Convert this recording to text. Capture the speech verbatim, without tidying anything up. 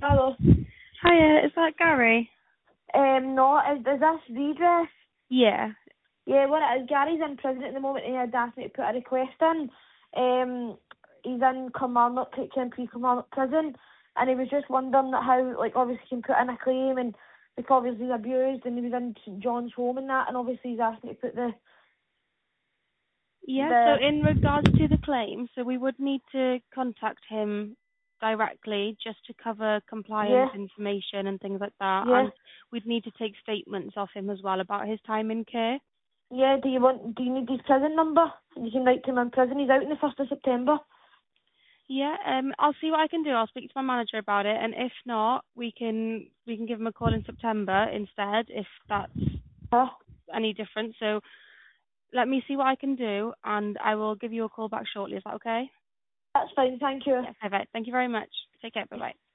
Hello. Hiya, is that Gary? Um, no, is, is this redress? Yeah. Yeah, what it is, Gary's in prison at the moment and he had asked me to put a request in. Um, he's in Kilmarnock, temporary Kilmarnock prison, and he was just wondering that how, like, obviously he can put in a claim, and like, obviously he's abused, and he was in St John's home and that, and obviously he's asked me to put the, Yeah, so the, in regards to the claim, so we would need to contact him directly just to cover yeah, compliance information and things like that, yeah, and we'd need to take statements off him as well about his time in care. yeah, do you want, do you need his prison number? You can write to him in prison, he's out on the first of September. Yeah, um, I'll see what I can do. I'll speak to my manager about it, and if not, we can we can give him a call in September instead, if that's Huh? any different. So let me see what I can do, and I will give you a call back shortly. Is that okay? That's fine, thank you. Yeah, perfect. Thank you very much. Take care. Bye-bye.